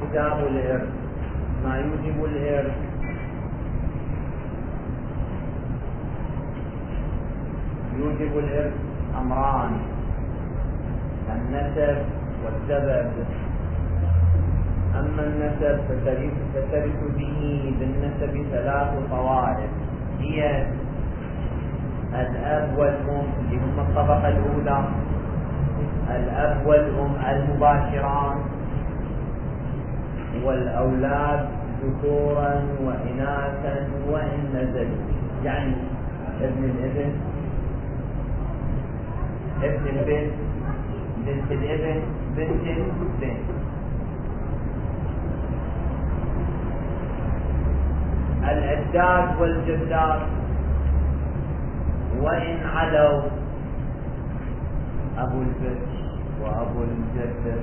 أسباب الإرث، ما يوجب الإرث. يوجب الإرث أمران: النسب والسبب. أما النسب فترث به بالنسب 3 طوائف، هي الأب والأم اللي هم الطبقة الأولى، الأب والأم المباشران، والأولاد ذكورا وإناثا وإن نزلوا، يعني ابن الابن، ابن البنت، بنت الابن، بنت البنت. الأجداد والجدات وإن علوا، أبو البنت وأبو الجدة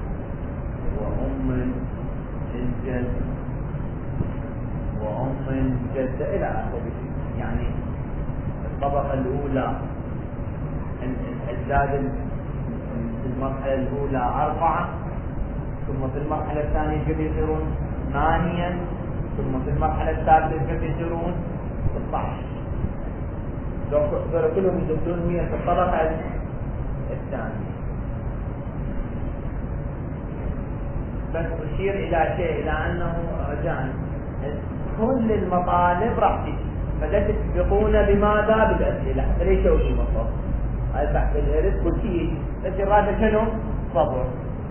وأم الجد وأم الجدة إلى آخره. يعني الطبقة الأولى الأجداد في المرحلة الأولى 4، ثم في المرحلة الثانية كيف يصيرون 8، ثم في المرحلة الثالثة كيف يصيرون 16. دول كلهم يدخلون في الطبقة الثانية. بس أشير إلى شيء، إلى أنه رجعنا كل المطالب راح تجي، فلا تسبقون بماذا؟ بالأسئلة، فليش وش المطلوب؟ هذا بحث الإرث كل شيء، بس الرابع شنو؟ صبر.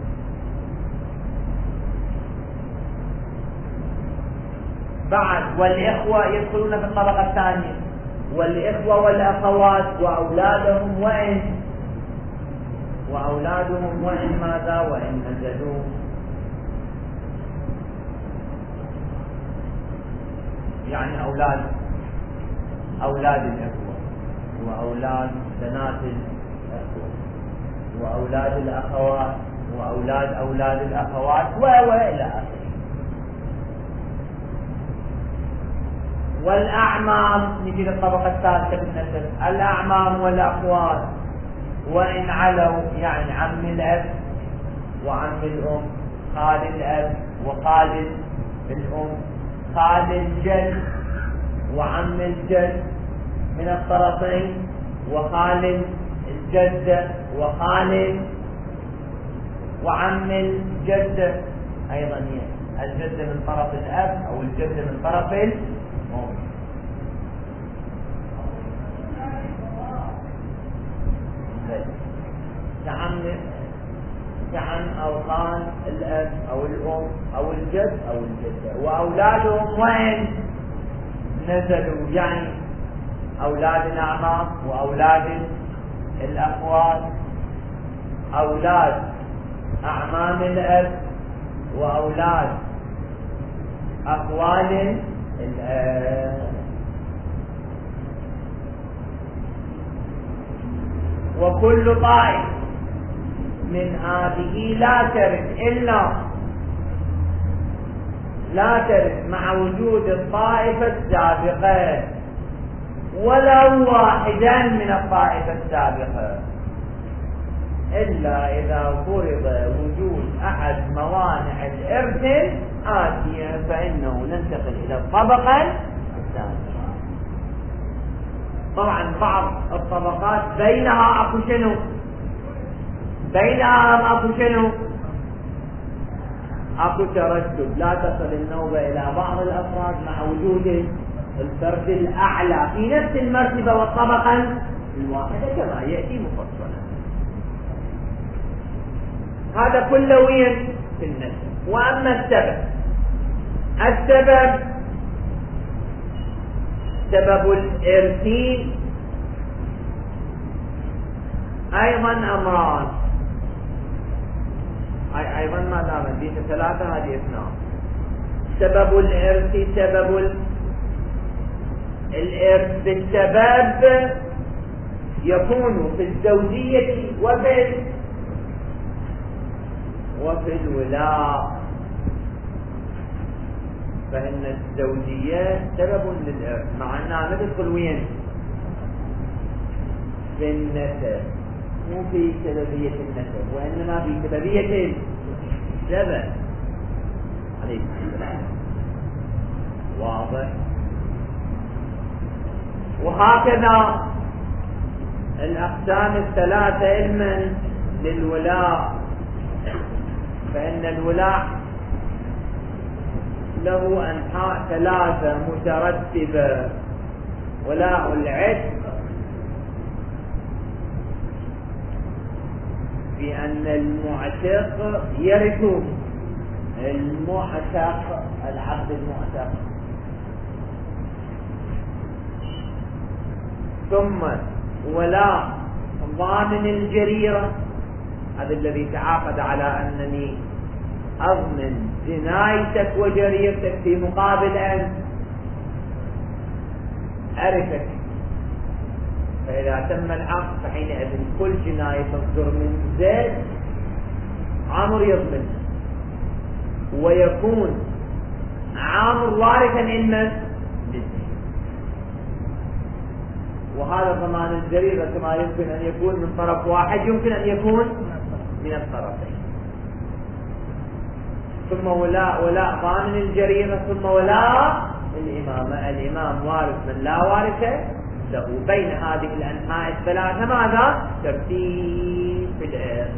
بعد والإخوة يدخلون في الطبقة الثانية، والإخوة والأخوات وأولادهم وإن ماذا؟ وإن نزلوا. يعني أولاد الإخوة وأولاد بنات الإخوة وأولاد الأخوات وأولاد الأخوات وإلى آخره. والأعمام، نجي للطبقة الثالثة بالنسب، الأعمام والأخوات وإن علوا، يعني عم الأب وعم الأم، خال الأب وخال الأم، خال الجد وعم الجد من الطرفين، وخال الجدة وعم الجدة أيضا، هي الجدة من طرف الأب أو الجدة من طرف الأم. كعم أو خال الأب أو الأم أو الجد أو الجدة، وأولادهم وين نزلوا، يعني أولاد الأعمام وأولاد الأخوات، أولاد أعمام الأب وأولاد أخوال الأب. وكل طائف من هذه لا ترث مع وجود الطائفة السابقة ولو واحدا من الطائفة السابقة، إلا إذا فرض وجود أحد موانع الإرث آتية، فإنه ننتقل إلى الطبقة الثانية. طبعا بعض الطبقات بينها أكو شنو؟ أكو تردد، لا تصل النوبة إلى بعض الأفراد مع وجود الفرد الأعلى في نفس المرتبة والطبقة الواحدة كما يأتي مفصلا. هذا كله وين؟ في النسب. وأما السبب سبب الإرث أيضا أمران، أيضا ما دام دي 3 هذه 2. سبب الإرث، سبب الإرث بالسبب يكون في الزوجية وفي الولاء، فإن الزوجية سبب للإرث، مع أنها ما تدخل وين؟ في النسب، مو في سببية النسب، وإنما في سببية السبب. عليه السلام. واضح. وهكذا الأقسام الثلاثة علما للولاء، فإن الولاء له أنحاء ثلاثة مترتبة: ولاء العتق، بأن المعتق يرث المعتق، العبد المعتق. ثم ولاء ضامن الجريرة، هذا الذي تعاقد على أنني أضمن جنايتك وجريرتك في مقابل أن أرثك، فإذا تم العقد فحينئذ كل جناية تصدر من زيد عامر يضمن، ويكون عامر وارثا لمن؟ وهذا ضمان الجريرة كما يمكن أن يكون من طرف واحد يمكن أن يكون من الطرفين. ثم ولاء ضامن الجريرة، ثم ولاء الإمام وارث من لا وارث له. بين هذه الأنحاء الثلاثة ماذا؟ ترتيب في الإرث.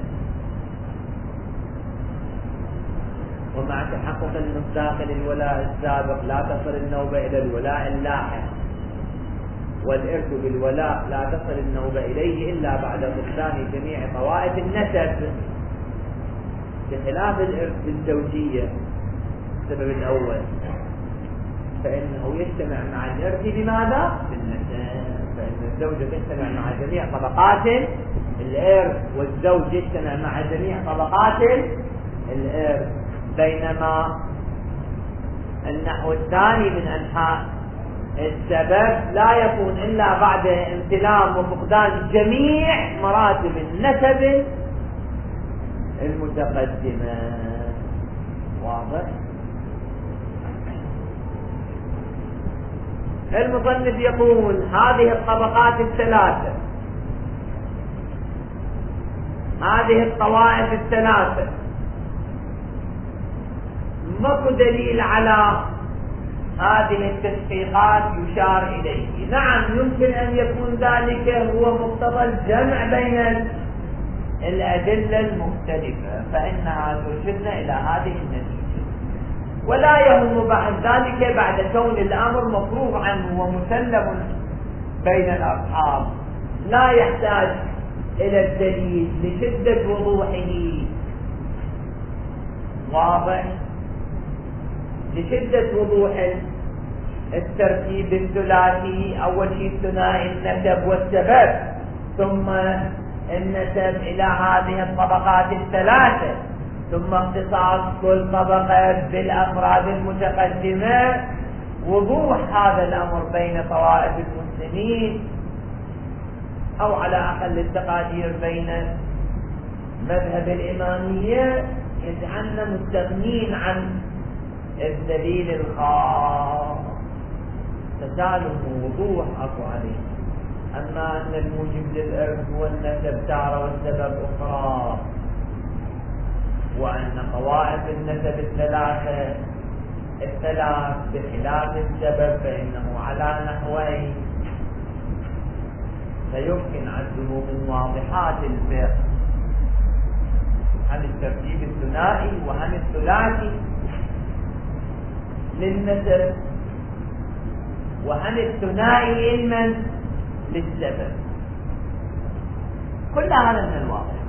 ومع تحقق المصداق للولاء السابق لا تصل النوبة إلى الولاء اللاحق، والإرث بالولاء لا تصل النوبة إليه إلا بعد فقدان جميع طوائف النسب، بخلاف الإرث بالزوجية. السبب الأول فإنه يجتمع مع الإرث بماذا؟ بالنسب، فإن الزوجة تجتمع مع جميع طبقات الإرث، والزوج يجتمع مع جميع طبقات الإرث. بينما النحو الثاني من أنحاء السبب لا يكون إلا بعد امتلام وفقدان جميع مراتب النسب المتقدمة. واضح؟ المصنف يقول هذه الطبقات الثلاثة، هذه الطوائف الثلاثة ماكو دليل على هذه التشقيقات يشار إليه. نعم يمكن أن يكون ذلك هو مقتضى الجمع بين الأدلة المختلفة، فإنها ترشدنا إلى هذه النتيجة. ولا يهم بعد ذلك بعد كون الأمر مفروغ عنه ومسلم بين الأصحاب، لا يحتاج إلى الدليل لشدة وضوحه. واضح؟ لشدة وضوح الترتيب الثلاثي. أول شيء ثنائي النسب والسبب، ثم النسب إلى هذه الطبقات الثلاثة، ثم اختصاص كل طبقة بالأفراد المتقدمة. وضوح هذا الأمر بين طوائف المسلمين، أو على أقل التقادير بين مذهب الإمامية، يجعلنا مستغنين عن الدليل الخاص، تسالم ووضوح أكو عليه. أما أن الموجب للإرث هو النسب تارة والسبب أخرى، وأن طوائف النسب الثلاث بخلاف السبب فإنه على نحوين فيمكن عده من واضحات الفقه، عن الترتيب الثنائي وعن الثلاثي للنسب، وعن الثنائي علما للسبب. كل هذا من الواضح،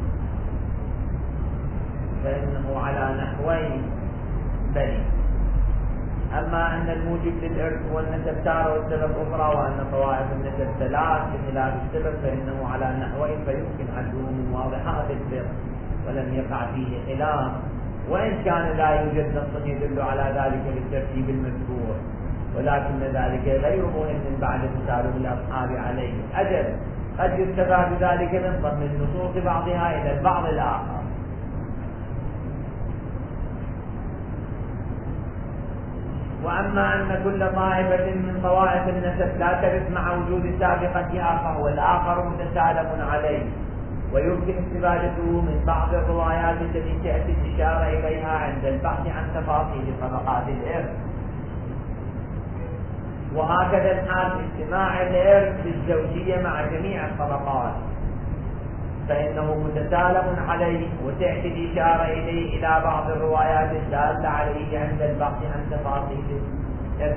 فإنه على نحوين بني. أما أن الموجب للإرث هو النسب تارة والسبب أخرى، وأن طوائف النسب ثلاث بخلاف السبب فإنه على نحوين فيمكن عده من واضحات الفقه ولم يقع فيه خلاف، وإن كان لا يوجد نص يدل على ذلك بالترتيب المذكور، ولكن ذلك غير مهم بعد تسالم الأصحاب عليه. أجل قد يستفاد ذلك من ضمن النصوص بعضها إلى البعض الآخر. وأما أن كل طائفة من طوائف النسب لا ترث مع وجود سابقتها فهو الآخر متسالم عليه، ويمكن استفادته من بعض الروايات التي تأتي الإشارة إليها عند البحث عن تفاصيل طبقات الإرث. وهكذا الحال اجتماع الإرث بالزوجية مع جميع الطبقات، فإنه متسالم عليه، وتأتي الإشارة إليه إلى بعض الروايات الدالة عليه عند البحث عن تفاصيل الإرث.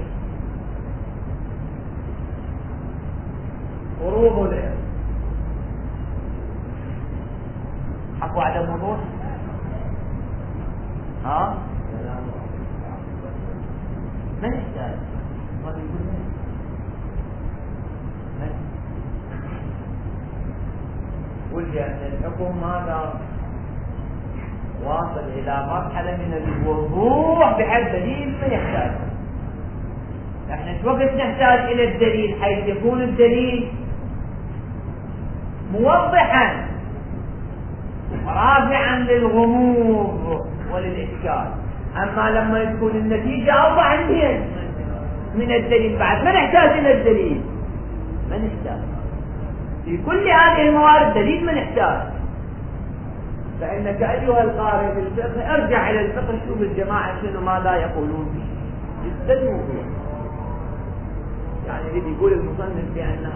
فروض الإرث حقوا على الموضوع؟ من يحتاج؟ قل بأن الحكم هذا واصل إلى مرحلة من الوضوح بحد دليل من يحتاج. نحن شو وقت نحتاج إلى الدليل حيث يكون الدليل موضحا رافعا للغموض وللإشكال. أما لما تكون النتيجة أوضح من الدليل بعد ما نحتاج إلى الدليل، ما نحتاج في كل هذه الموارد دليل ما نحتاج. فإنك أيها القارئ بالفقه ارجع إلى الفقه، شوف الجماعة شنو ماذا يقولون فيه جدا موضوع. يعني اللي يقول المصنف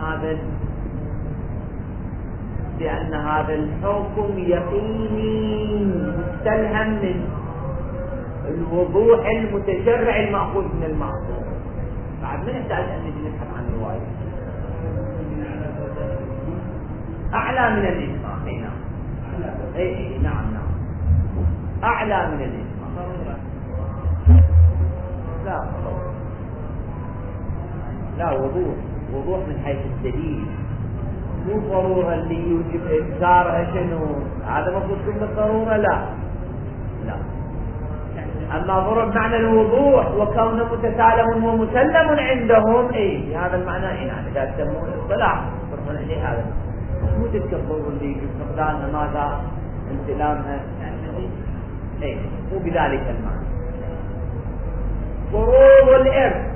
بأن هذا الحكم يقيني مستلهم من الوضوح المتشرع المأخوذ من المعصوم، بعد ما نحتاج أن نجي نبحث عن الرواية أعلى من الإجماع. نعم أعلى من الإجماع. لا وضوح من حيث الدليل، مو ضرورة اللي يوجب إنكارها شنو هذا مفروض من الضرورة. لا أما ضرب معنى الوضوح وكونه متسالم ومسلم عندهم هذا المعنى. إذا تسمون الاصطلاح يصرفون إليه هذا، مو تلك الضرورة اللي يجب فقدانها ماذا انسلامها مو بذلك المعنى. فروض الإرث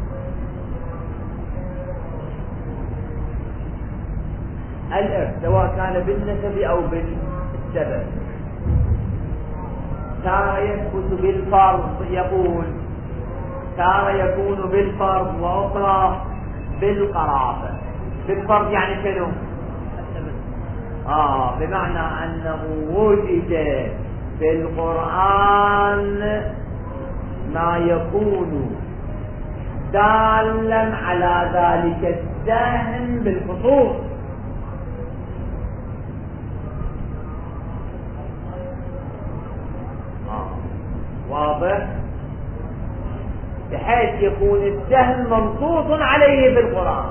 سواء كان بالنسب أو بالسبب تارة يثبت بالفرض، يقول تارة يكون بالفرض وأخرى بالقرابة. بالفرض يعني شنو؟ بمعنى أنه وجد في القرآن ما يكون دالا على ذلك السهم بالخصوص. واضح؟ بحيث يكون السهم منصوص عليه في القرآن.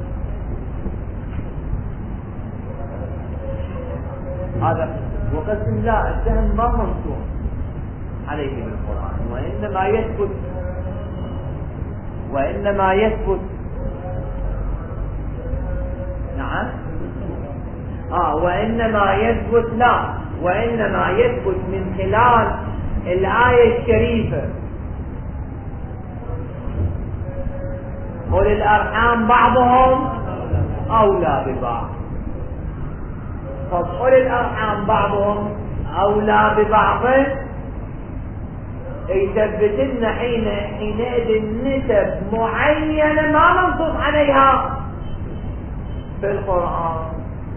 هذا وقسم لا، السهم ما منصوص عليه في القرآن، وإنما يثبت نعم وإنما يثبت من خلال الآية الشريفة أولي الأرحام بعضهم أولى ببعض. أولي الأرحام بعضهم أولى ببعض يثبت لنا حينئذ نسب معينة ما منصوص عليها في القرآن،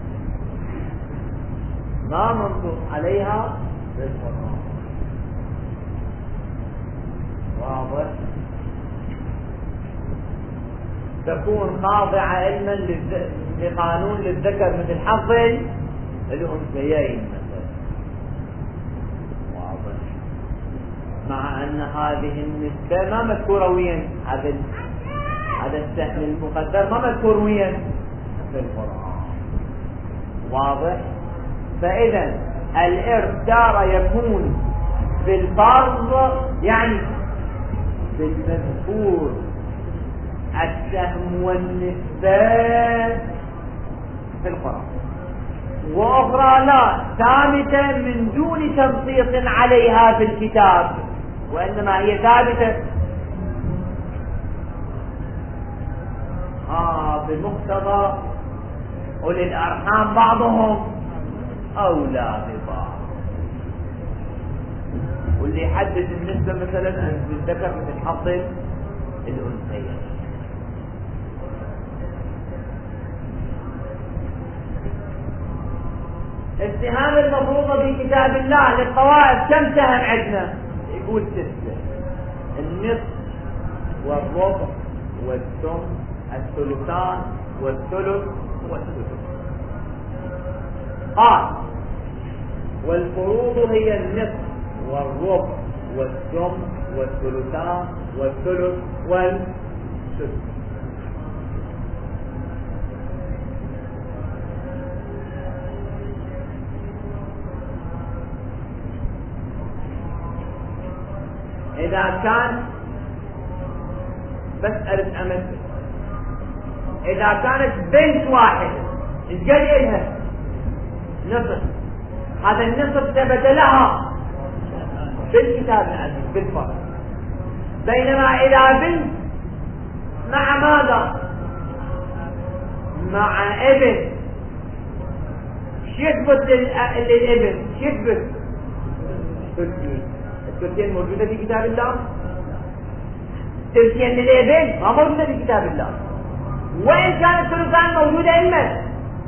ما منصوص عليها في القرآن. واضح؟ تكون خاضعة علما لقانون للذكر مثل حظ الأنثيين مثلا. واضح؟ مع أن هذه النسبة ما مذكورة وين، هذا السهم المقدر ما مذكور وين في القرآن. واضح؟ فإذا الإرث تارة يكون بالفرض يعني بالمذكور السهم والنسبة في القرآن، وأخرى لا، ثابتة من دون تنصيص عليها في الكتاب، وإنما هي ثابتة بمقتضى أولي الأرحام بعضهم أولى ببعض. واللي يحدد النسبة مثلا للذكر مثل حظ الأنثيين. السهام المفروضة في كتاب الله للطوائف كم سهم عندنا؟ يقول 6: النصف والربع والثمن الثلثان والثلث والثلث. قال: والفروض هي النصف والربع والثمن والثلثان والثلث والثلث. إذا كان بس أرد أمثل، إذا كانت بنت واحدة إيش قد إلها؟ نصف. هذا النصف ثبت لها بالكتاب العزيز بالفرض. بينما إذا بنت مع ماذا؟ مع ابن، يثبت للابن؟ يثبت الثلثين موجودة في كتاب الله؟ ثلثين للابن ما موجودة في كتاب الله. وإن كان الثلثان موجودة إلا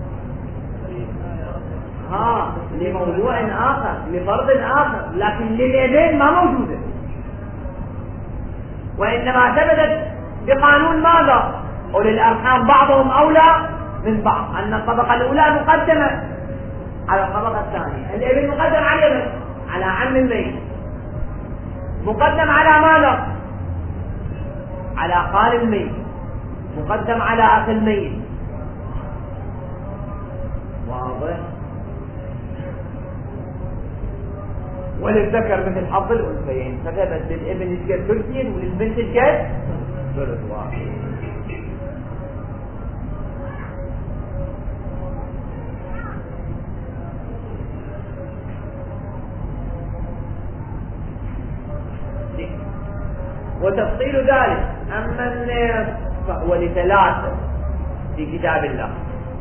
لموضوع آخر لفرض آخر، لكن للابن ما موجودة. وإنما ثبتت بقانون ماذا؟ أولي الأرحام بعضهم أولى من بعض، أن الطبقة الأولى مقدمة على الطبقة الثانية. الابن مقدم على عم الميت، مقدم على ماذا؟ على خال الميت، مقدم على أخ الميت. واضح؟ وللذكر مثل حظ الأنثيين، فثبت للابن الجد ثلثين وللبنت الجد ثلث واحد. وتفصيل ذلك أما النصف فهو لثلاثة في كتاب الله: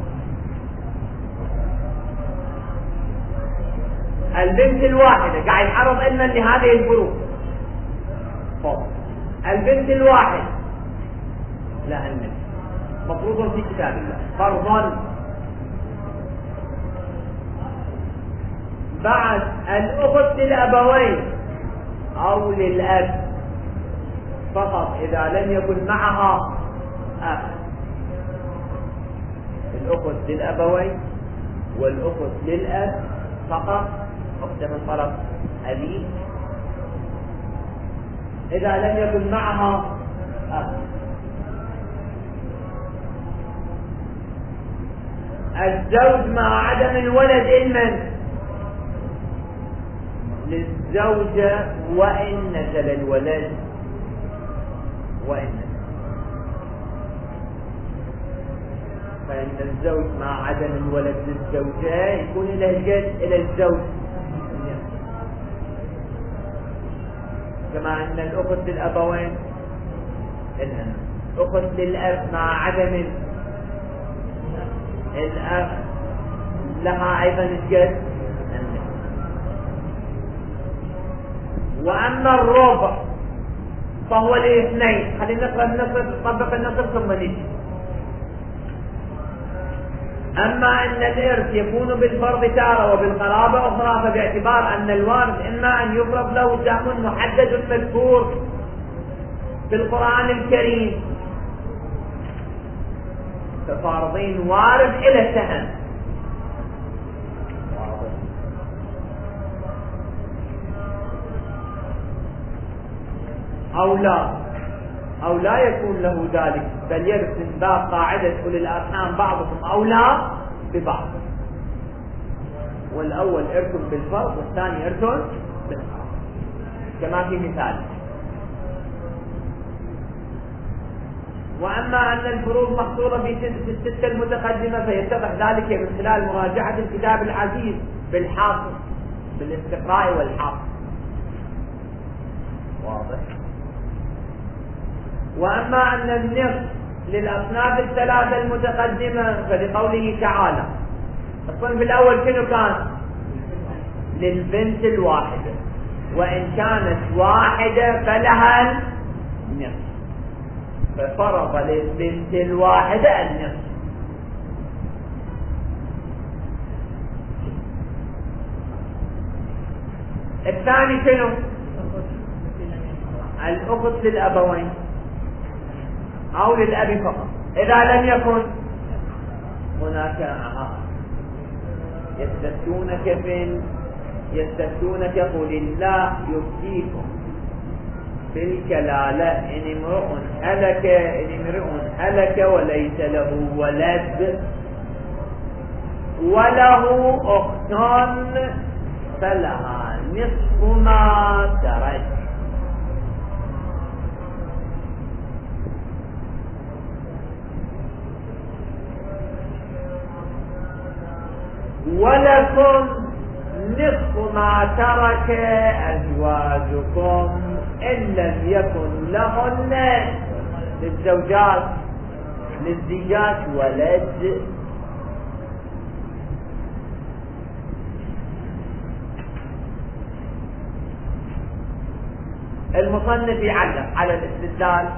البنت الواحدة قاعد يحرض علما لهذه الفروض. البنت الواحدة لا النصف مفروض في كتاب الله فرضا. بعد الأخت للأبوين أو للأب فقط إذا لم يكن معها أخ. الأخت للأبوين والأخت للأب فقط، أخت من طرف أبي، إذا لم يكن معها أخ. الزوج مع عدم الولد إلمن للزوجة وإن نزل الولد، فإن الزوج مع عدم الولد للزوجة يكون إلى الجد إلى الزوج، كما أن الأخت للأبوين الأخت للأب مع عدم الأب لها أيضا الجد. وأما الربع فهو لاثنين. خلينا نقرأ النصف، نطبق النصف ثم نجي. أما أن الإرث يكون بالفرض تارة وبالقرابة أخرى، فباعتبار أن الوارث إما أن يفرض له سهم محدد مذكور في القرآن الكريم كفارضين وارث إلى سهم، أو لا يكون له ذلك، بل يرث من باب قاعدة أولي الأرحام بعضهم أولى ببعض، والأول إرث بالفرض والثاني إرث بالفرض كما في مثال. وأما أن الفروض محصورة في الستة المتقدمة فيتضح ذلك من خلال مراجعة الكتاب العزيز بالحافظ بالاستقراء والحافظ. واضح؟ وأما أن النصف للأصناف الثلاثة المتقدمة فلقوله تعالى، الصنف الأول شنو كان؟ للبنت الواحدة، وإن كانت واحدة فلها النصف، ففرض للبنت الواحدة النصف. الثاني شنو؟ الأخت للأبوين أو للأب فقط. إذا لم يكن هناك يستفتونك قل الله يفتيكم في الكلالة إن امرؤ هلك وليس له ولد وله أخت فلها نصف ما ترك. ولكم نصف ما ترك أزواجكم إن لم يكن لهن للزوجات ولد. المصنف يعلق على الاستدلال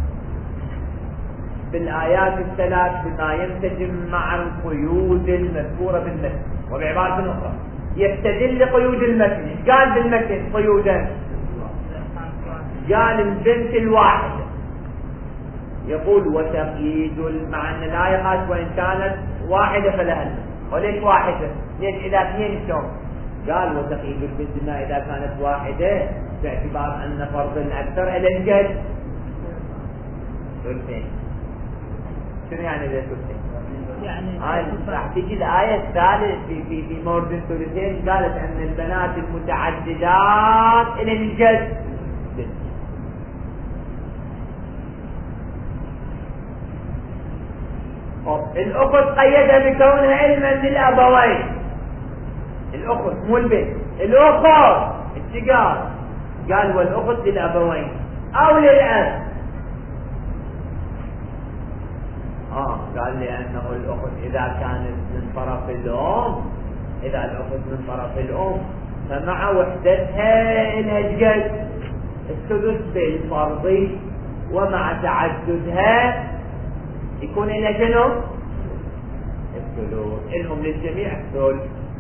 بالآيات الثلاث بما ينسجم مع القيود المذكورة بالمتن، وبعبارة أخرى يستدل قيود المتن. قال بالمتن قيودا، قال البنت الواحدة، يقول وتقييد مع أن الآية قالت وإن كانت واحدة فلها النصف. وليش واحدة؟ ليش إلى اثنين شلون؟ قال وتقييد البنت ما إذا كانت واحدة باعتبار أن فرض الأكثر إلى الجد ثلثين. شنو يعني ذا ثلثين؟ يعني راح تجي الآية الثالثة في مورد الثلثين قالت أن البنات المتعددات إلى الجد. الأخت قيدها بكونها علما للأبوين. الأخت مو البنت، الأخت الشقار، قال والأخت للأبوين أو للأب. قال لأنه الأخت إذا كانت من طرف الأم، إذا الأخت من طرف الأم فمع وحدتها إلها الجد السدس بالفرض، ومع تعددها يكون إلى شنو؟ الثلث. إلهم للجميع الثلث.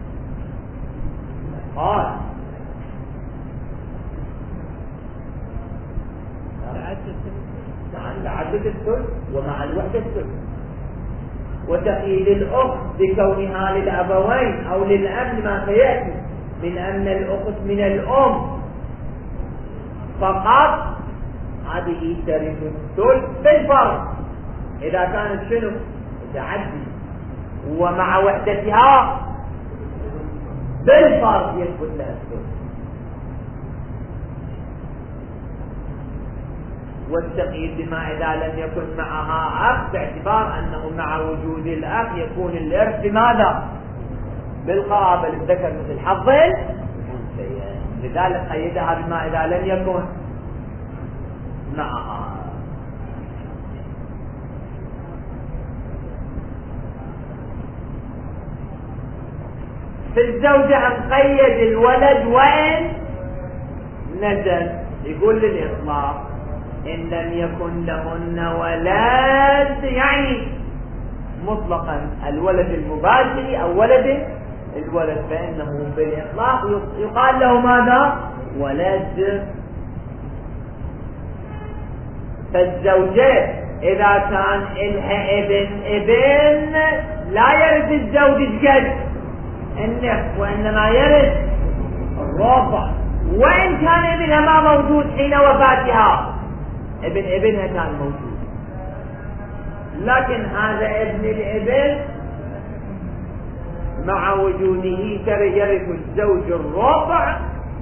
تعدد الثلث ومع الوحدة الثلث. وتقييد الأخت بكونها للأبوين أو للأب ما سيأتي من أن الأخت من الأم فقط، هذه ترث الثلث بالفرض إذا كانت شنو؟ متعدد، ومع وحدتها بالفرض يثبت لها الثلث. والتقييد بما إذا لم يكن معها أخ باعتبار أنه مع وجود الأخ يكون الإرث بماذا؟ بالقرابة للذكر مثل حظ الأنثيين، لذلك قيدها بما إذا لم يكن معها. في الزوجة مقيد الولد وإن نزل، يقول للإطلاق إن لم يكن لهن ولد، يعني مطلقا الولد المباشر أو ولد الولد، فإنه بالإطلاق يقال له ماذا؟ ولد. فالزوجة إذا كان إلها ابن لا يرث الزوج الجد النصف، وإنما يرث الربع، وإن كان ابنها ما موجود حين وفاتها. ابنها كان موجود، لكن هذا ابن الابن مع وجوده يرث الزوج الربع،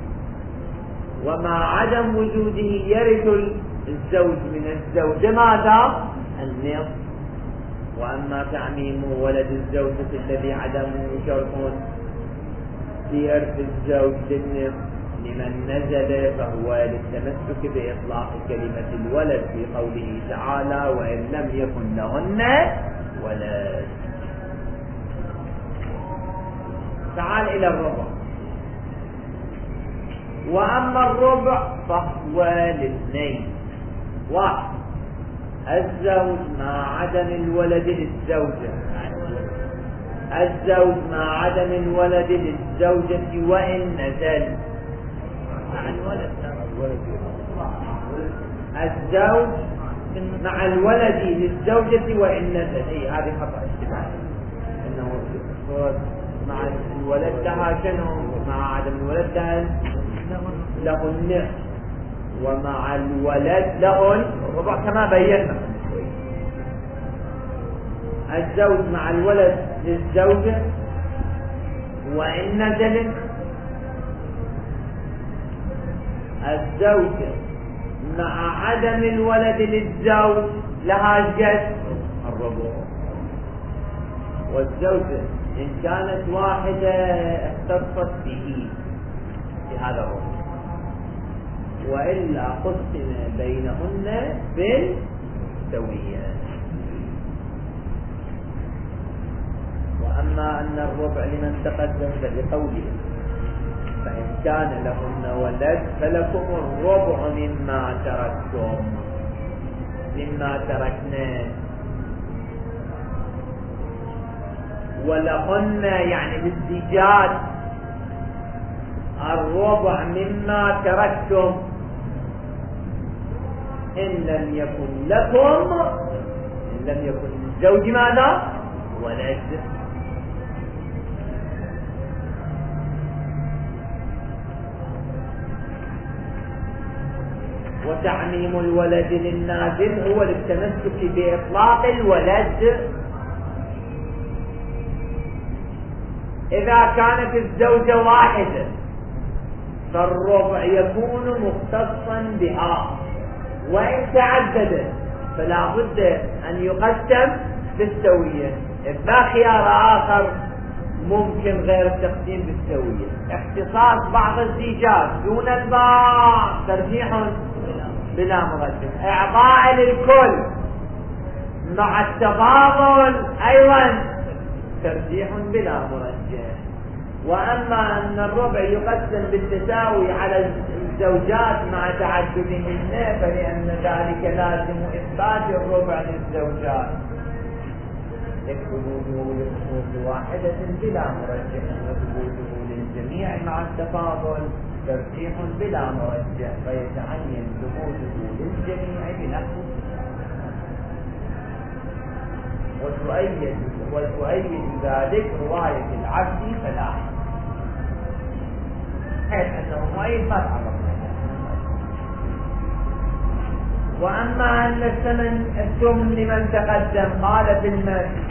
ومع عدم وجوده يرث الزوج من الزوجة ماذا؟ النصف. وأما تعميم ولد الزوجة الذي عدمه شرط في إرث الزوج للنصف لمن نزل فهو للتمسك بإطلاق كلمة الولد في قوله تعالى وإن لم يكن لهن ولد. تعال إلى الربع. وأما الربع فهو لاثنين. واحد الزوج مع عدم الولد للزوجة، الزوج مع عدم الولد للزوجة وإن نزل، الزوج مع الولد للزوجة وإن نزل. اي هذه خطأ اشتباه، انه مع الولد لها شنو، مع عدم الولد له النصف، ومع الولد له الربع كما بينا. الزوج مع الولد للزوجة وإن نزل، الزوجة مع عدم الولد للزوج لها الجد الربع، والزوجة إن كانت واحدة اختصت به بهذا الربع، وإلا قسم بينهن بالسوية. وأما أن الربع لمن تقدم فلقوله فإن كان لهن ولد فلكم الربع مما تركتم، مما تركنا، ولهن يعني بالزيجات الربع مما تركتم إن لم يكن لكم، إن لم يكن للزوج ماذا؟ ولد. وتعميم الولد للنازل هو للتمسك بإطلاق الولد إذا كانت الزوجة واحدة، فالربع يكون مختصا بها، وإن تعددت فلا بد أن يقسم بالسوية. ما خيار آخر ممكن غير التقسيم بالسوية. اختصاص بعض الزيجات دون البعض ترجيح بلا مرجح، إعطاء للكل مع التفاضل أيضا ترجيح بلا مرجح. وأما أن الربع يقسم بالتساوي على الزوجات مع تعددهن فلأن ذلك لازم إثبات الربع للزوجات لثبوته لخصوص واحدة بلا مرجح، وثبوته للجميع مع التفاضل ترجيح بلا مرجح، فيتعين ثبوته للجميع بنحو وتؤيد ذلك رواية العبد فلاح، حيث أنه مؤيد ما تعرفنا. وأما أن الثمن لمن تقدم قال في المال،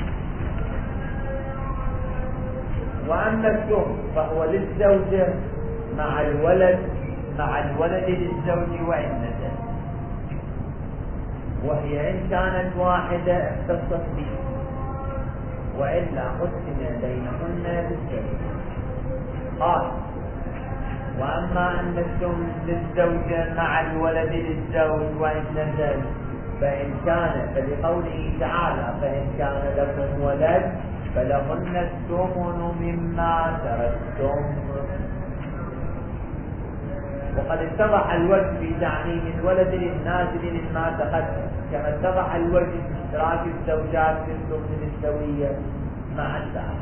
وأما الثمن فهو للزوجة مع الولد للزوج وإن نزل، وهي إن كانت واحدة اختصت به، وإلا قسم بينهن بالسوية. قال وأما أن الثمن للزوجة مع الولد للزوج وإن نزل فإن كان، فلقوله تعالى فإن كان لكم ولد فلهن الثمن مما تركتم. وقد اتضح الوجه في تعميم الولد للنازل مما تقدم، كما اتضح الوجه في اشتراك الزوجات في الثمن بالسوية مع الساعة.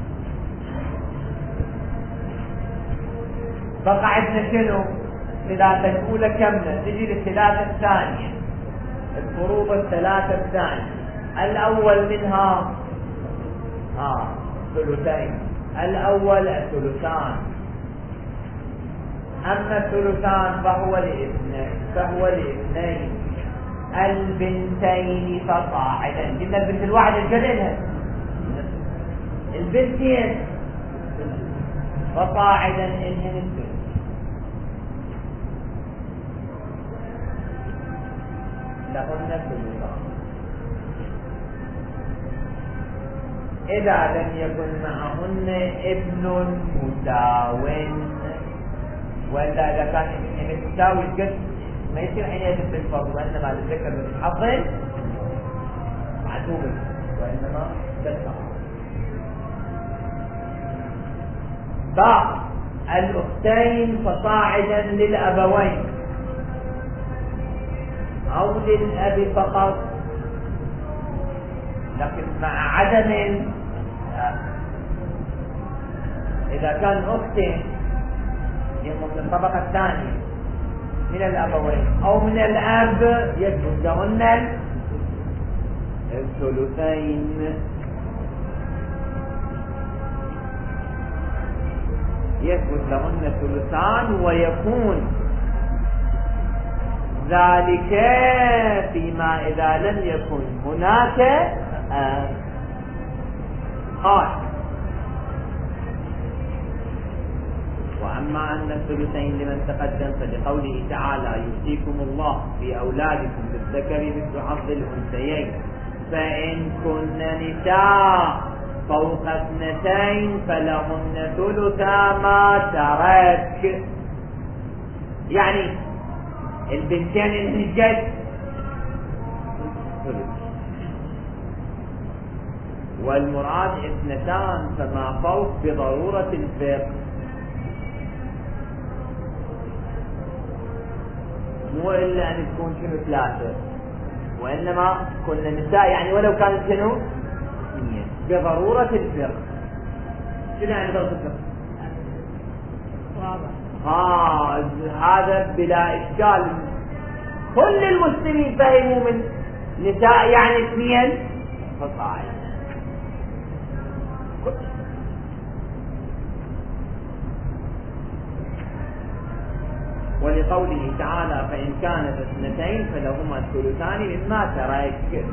بقى عندنا شنو؟ الثلاثة الأولى كملة، نجي للثلاثة الثانية، الفروض الثلاثة الثانية. الأول منها ثلثين، الأول الثلثان. أما الثلثان فهو لاثنين، البنتين فصاعدا. قلنا البنت الواحدة الجليلة، البنتين فصاعدا إنهن الثلث. لهن ثلثان إذا لم يكن معهن ابن مساو، وإلا إذا كان ابن مساوي قد ما يصير حين بالفضل، وإنما للذكر بالحظ معدوم، وإنما بالفضل. الأختين فصاعدا للأبوين أو للأب فقط، لكن مع عدم إذا كان أختين يكون من الطبقة الثانية من الأبوين أو من الأب يجوز لهن الثلثين، يثبت لهن الثلثان، ويكون ذلك فيما إذا لم يكن هناك خال. وأما أن الثلثين لمن تقدم فلقوله تعالى يوصيكم الله في أولادكم للذكر مثل حظ الأنثيين، فإن كن نساء فوق 2 فلهن ثلثا ما ترك، يعني البنتين اللي الجد ثلث، والمراد 2 فما فوق بضرورة الفقه، مو إلا أن تكون شنو 3 وإنما كنا نساء، يعني ولو كانت شنو بضرورة الفقه. شنو يعني ضرورة الفقه؟ هذا بلا إشكال، كل المسلمين فهموا من نساء يعني 2 فصاعد. ولقوله تعالى فإن كانت 2 فلهما الثلثان مما ترك.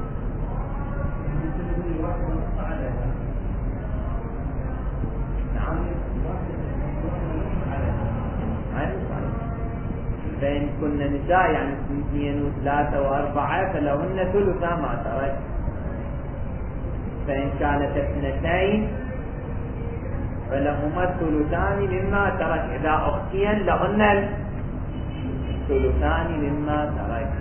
فإن كنا نساء يعني 2 و3 و4 فلهن ثلثا ما ترك. فإن كانت 2 فلهما الثلثان مما ترك، إذا أختين لهن الثلثان مما ترك.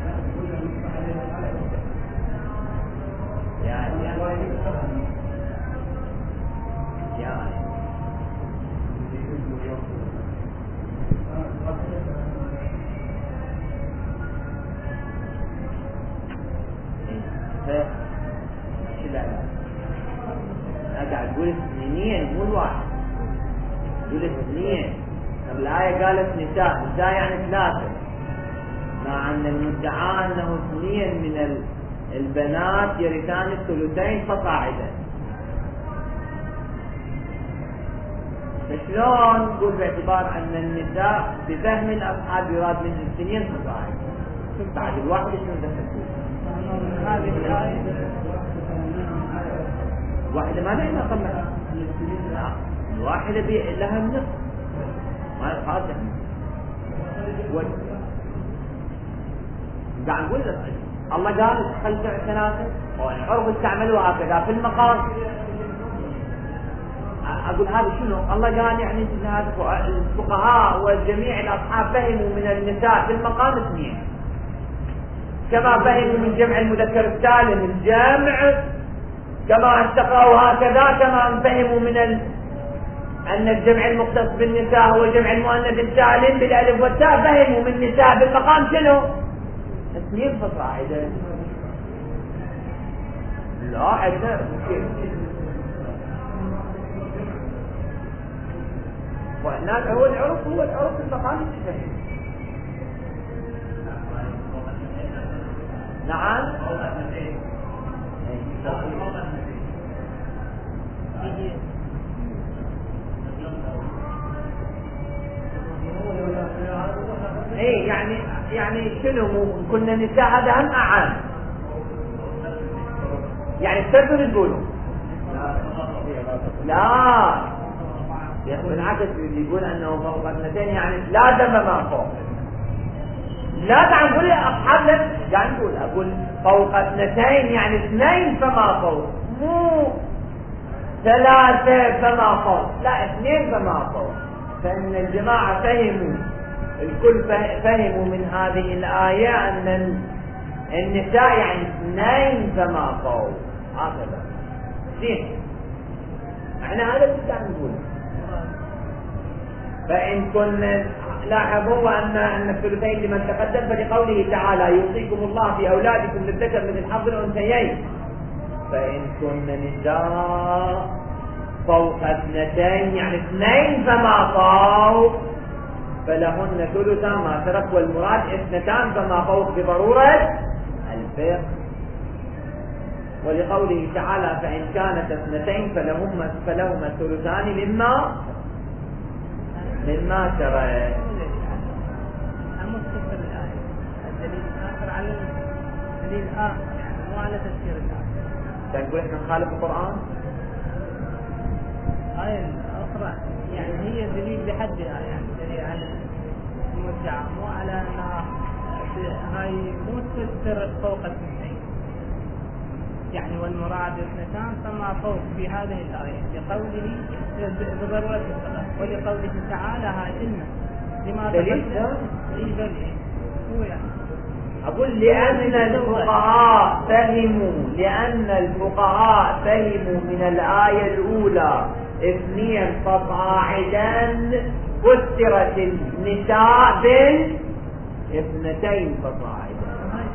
قاعد تقول 2 مو 1، تقول 2. طب الآية قالت نساء يعني 3، مع أن المدعى أنه 2 من البنات يرثان الثلثين فصاعدا. فشلون نقول باعتبار أن النساء بفهم الأصحاب يراد من 2 فصاعدا؟ بعد الواحدة شنو دخل؟ هذه الآية واحدة ما لها قمة، الواحدة لها النصف ما الخاطئ. قاعد نقول الله قال خلف 3 والعرب استعملوا هكذا في المقام. أقول هذا شنو؟ الله قال يعني الفقهاء وجميع الأصحاب فهموا من النساء في المقام 2، كما فهموا من جمع المذكر السالم الجمع، كما استقرأوا هكذا، كما فهموا من أن الجمع المختص بالنساء هو جمع المؤنث السالم بالألف والتاء، فهموا من النساء بالمقام شنو؟ 2 فصاعدا. لا عندنا وهناك هو العرف المقام الشهير. نعم ايه يعني شنو كنا نساء هذا هم أعان، يعني تقدروا تقولوا لا بالعكس يقول انه فوق 2 يعني لا دم ما فوق. لا تعال نقول اصحاب قاعد اقول فوق 2 يعني 2 فما فوق، مو 3 فما فوق، لا 2 فما فوق. فان الجماعه فهموا، الكل فهموا من هذه الآية أن النساء يعني 2 فما فوق، هكذا زين. احنا هذا اللي قاعد نقوله. فإن كن لاحظوا أن الثلثين لمن تقدم، فلقوله تعالى يوصيكم الله في أولادكم للذكر مثل حظ الأنثيين. فإن كن نساء فوق 2 يعني 2 فما فوق فلهن ثلثا ما ترك، والمراد 2 فما فوق بضرورة الفقه. ولقوله تعالى فإن كانت 2 فلهما الثلثان مما ترك. المستقبل الآية الدليل الآخر على الدليل الآخر يعني مو على تفسير الآية. تقول احنا نخالف القرآن؟ الآية الأخرى يعني هي دليل بحدها، يعني دليل على المدعى، مو على أنها هاي مو تفسر فوق 2 يعني، والمراد 2 فما فوق في هذه الآية لقوله بضرورة الصلاة، ولقوله تعالى هاي علما لما دليل هو يعني أقول لأن الفقهاء فهموا من الآية الأولى 2 فصاعدا فسرت النساء بال2 فصاعدا.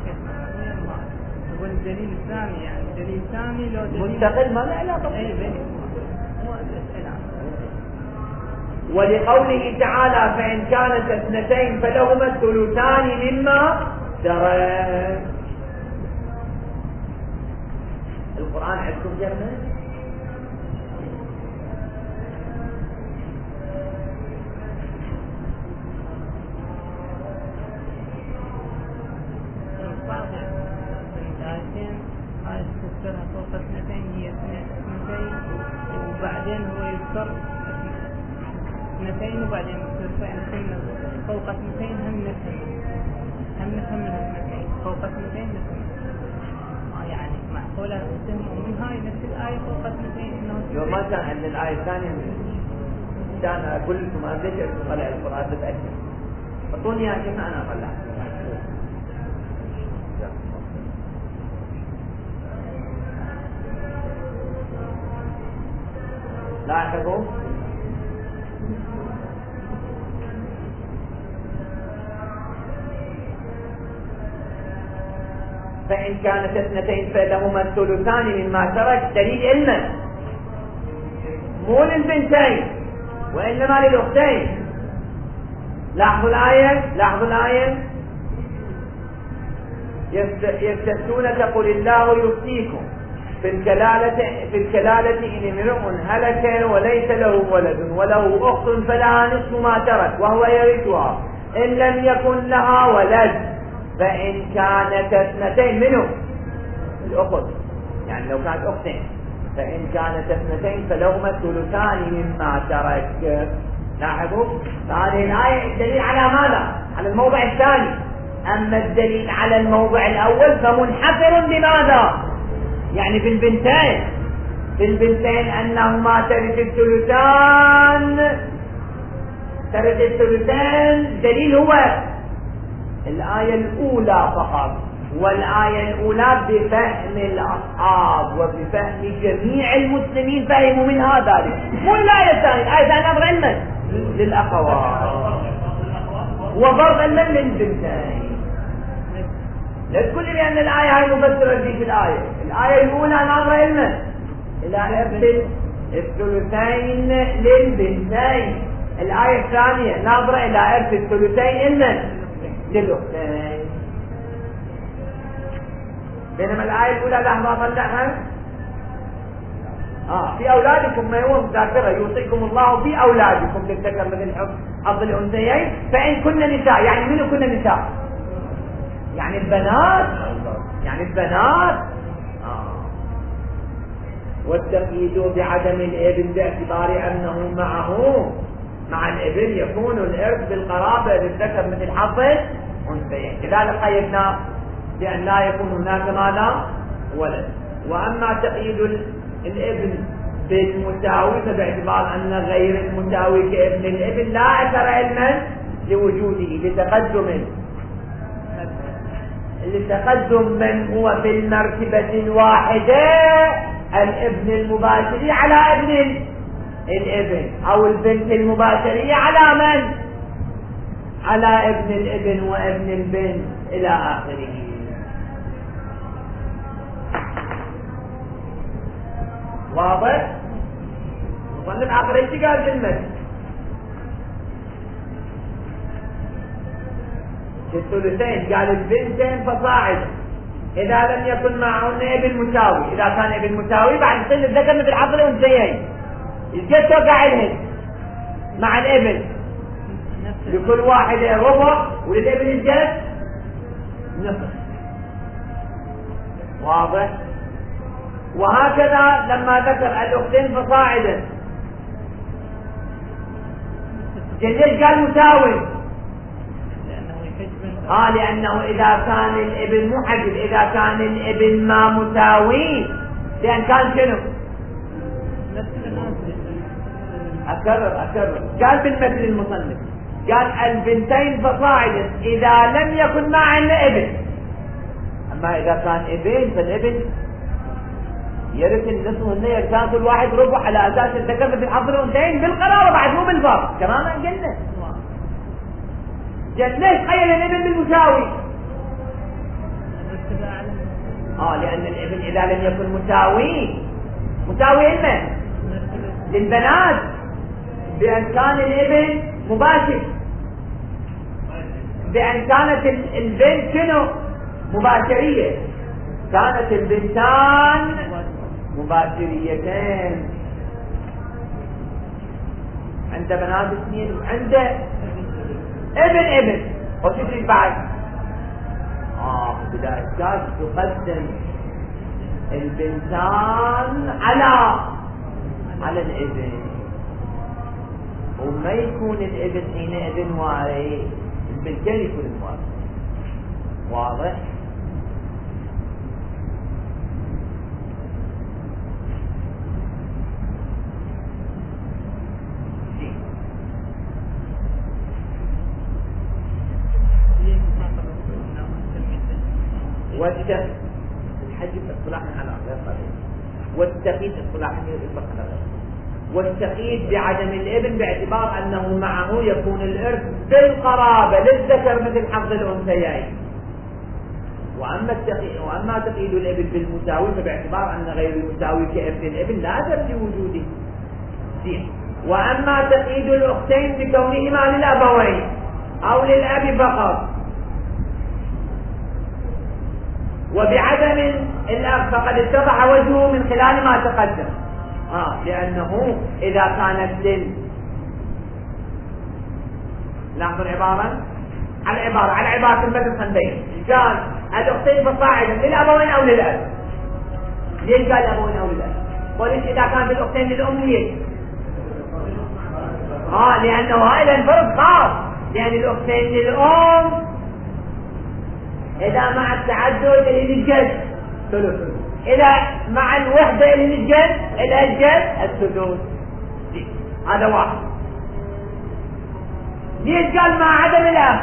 والدليل الثاني يعني الدليل الثاني لو دليل مستقل ما له علاقة. أي بني ولقوله تعالى فإن كانت 2 فلهما الثلثان مما ترك. القرآن عندكم جرمه؟ هاي تفسرها فوق 2 هي 2 وبعدين هو يذكر 2 وبعدين يذكر فوق 2 هم نفهم 2 فوق 2 يعني معقولة تفهموا من هاي نفس الآية فوق 2 إنه يوم ما كان عند الآية الثانية كان أقول لكم أنا ليش أطلع القرآن تتأكد أعطوني يا جماعة أنا أطلع. لاحظوا فإن كانت 2 فلهما الثلثان مما ترك دليل علما مو للبنتين وإنما للأختين. لاحظوا الآية يستفتونك قل الله يفتيكم في الكلالة إن امرؤ هلك وليس له ولد وله أخت فلها نصف ما ترك وهو يرثها إن لم يكن لها ولد. فإن كانت 2 منه الأخت يعني لو كانت أختين، فإن كانت 2 فلهما الثلثان مما ترك. لاحظوا هذه الآية الدليل على ماذا؟ على الموضع الثاني. أما الدليل على الموضع الأول فمنحصر بماذا؟ يعني في البنتين أنهما ترث الثلثان دليل هو الآية الأولى فقط، والآية الأولى بفهم الأصحاب وبفهم جميع المسلمين فهموا منها ذلك، مو الآية الثانية أمر علما للأخوات وضرب علما للبنتين. لا تقول لي بأن الآية هاي مفسرة في الآية الأولى ناظرة علما إلى إرث الثلثين للبنتين، الآية الثانية ناظرة إلى إرث الثلثين علما للأختين. بينما الآية الأولى لحظة طلعها في أولادكم ما هو ذاكرة يوصيكم الله في أولادكم للذكر مثل حظ الأنثيين فإن كن نساء. يعني منو كن نساء؟ يعني البنات والتقييد بعدم الابن باعتبار أنه مع الابن يكون الإرث بالقرابة للذكر مثل حظ الأنثيين. لذلك قيدنا بأن لا يكون هناك ماذا؟ ولد. وأما تقييد الابن بالمساوي فباعتبار أن غير المساوي كابن الابن لا أثر علما لوجوده لتقدم من هو في المرتبة الواحدة الابن المباشر على ابن الابن او البنت المباشرية على من؟ على ابن الابن وابن البنت الى اخره. واضح؟ مصنف اخر ايش قال كلمة الثلثين؟ قال البنتين فصاعدا اذا لم يكن معهن ابن مساوي. اذا كان ابن مساوي بعد سن الذكر مثل حظ الانثيين، الجد توقع لهن مع الابن، لكل واحد ربع وللابن الجد نصف. واضح؟ وهكذا لما ذكر الاختين فصاعدا ليش قال مساوي؟ لأنه إذا كان الابن مو حجب، إذا كان الابن ما مساوي، لأن كان شنو؟ أكرر قال بالمثل المصنف، قال البنتين فصاعدا إذا لم يكن معهن ابن. أما إذا كان ابن فالابن يرث النصف والنية، كان كل واحد ربع على أساس الذكر مثل حظ الأنثيين بالقرابة بعد مو بالفرق. كمان قلنا جد ليش خيل الابن بالمساوي؟ لأن الابن إذا لم يكن مساوي لمن؟ للبنات، بأن كان الابن مباشر، بأن كانت البنت شنو؟ مباشرية، كانت البنتان مباشريتين. عند بنات اثنين وعنده ابن وش تريد بعد؟ بدأ الأساس تقدم البنتان على الابن، وما يكون الابن حينئذ وارث، البنتين يكون الوارث. واضح؟ الحجب اصطلاحا على غير صحيح، والتقييد اصطلاحا يطلق على غير، والتقييد بعدم الابن باعتبار انه معه يكون الارث بالقرابه للذكر مثل حظ الانثيين. واما تقييد الابن بالمساوي فباعتبار ان غير المساوي كابن الابن لا دم لوجوده. واما تقييد الاختين بكونهما للابوين او للاب فقط وبعدم الأب فقد اتضح وجهه من خلال ما تقدم. لأنه إذا كانت لاحظوا العبارة على عبارة المثل خندين، قال الأختين فصاعدا للأبوين أو للأب. ليش قال الأبوين أو للأب؟ وليش إذا كانت الأختين للأم ليش؟ لأنه هذا الفرق خاص، لأن الأختين للأم إذا مع التعدد اللي للجد ثلث، إذا مع الوحدة اللي للجد السدود. هذا واحد. ليش قال مع عدم الأب؟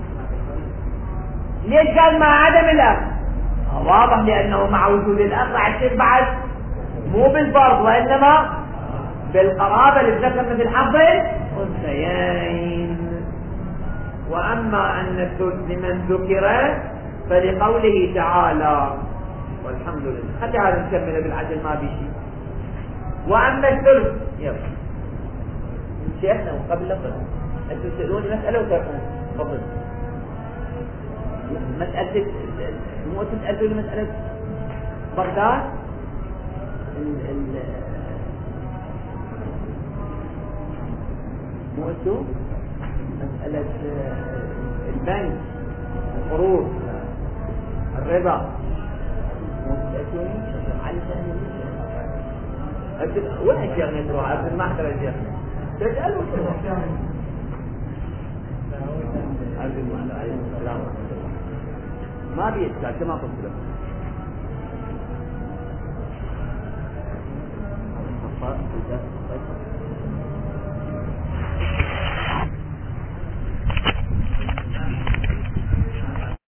ليش قال مع عدم الأب؟ واضح، لأنه مع وجود الأب راح يصير بعد مو بالفرض وإنما بالقرابة للذكر مثل حظ الأنثيين. وأما أن الثلث لمن ذكر فلقوله تعالى والحمد لله. حتى هذا نكمل بالعدل ما بشيء. وأما الثلث شيخنا وقبل لقد أنتم تسألوني مسألة وتركون فضل مسألة مو تسألوني مسألة بغداد مو أنتم مسألة البنك القروض الربا وين الشيخ تروح؟ أبد ما أحضر الشيخ تسألوا تروح ما بيسأل كما قلت لكم.